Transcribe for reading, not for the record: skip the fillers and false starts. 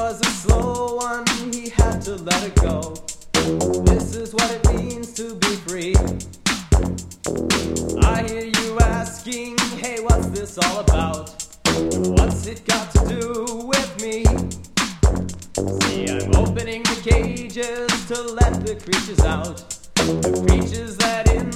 was a slow one, he had to let it go. This is what it means to be free. I hear you asking, hey, what's this all about? What's it got to do with me? See, I'm opening the cages to let the creatures out. The creatures that in